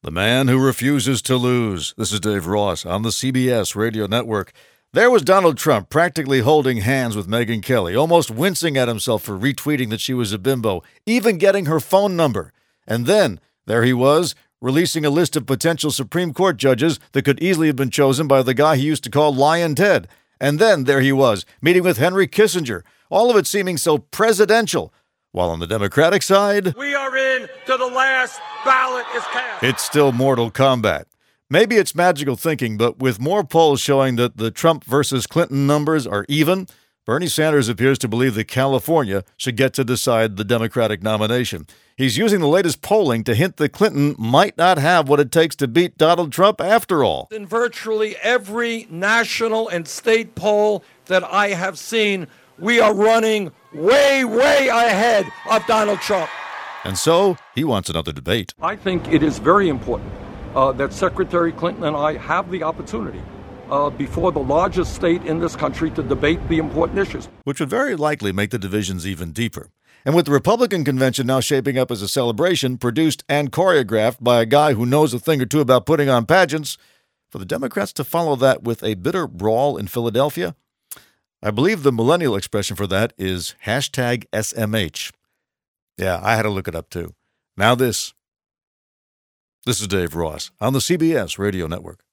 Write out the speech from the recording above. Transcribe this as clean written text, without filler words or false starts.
The man who refuses to lose. This is Dave Ross on the CBS Radio Network. There was Donald Trump practically holding hands with Megyn Kelly, almost wincing at himself for retweeting that she was a bimbo, even getting her phone number. And then, there he was, releasing a list of potential Supreme Court judges that could easily have been chosen by the guy he used to call Lyin' Ted. And then, there he was, meeting with Henry Kissinger, all of it seeming so presidential. While on the Democratic side, we are in to the last ballot is cast. It's still Mortal Kombat. Maybe it's magical thinking, but with more polls showing that the Trump versus Clinton numbers are even, Bernie Sanders appears to believe that California should get to decide the Democratic nomination. He's using the latest polling to hint that Clinton might not have what it takes to beat Donald Trump after all. In virtually every national and state poll that I have seen, we are running way, way ahead of Donald Trump. And so, he wants another debate. I think it is very important that Secretary Clinton and I have the opportunity before the largest state in this country to debate the important issues. Which would very likely make the divisions even deeper. And with the Republican convention now shaping up as a celebration produced and choreographed by a guy who knows a thing or two about putting on pageants, for the Democrats to follow that with a bitter brawl in Philadelphia, I believe the millennial expression for that is hashtag SMH. Yeah, I had to look it up too. Now this. This is Dave Ross on the CBS Radio Network.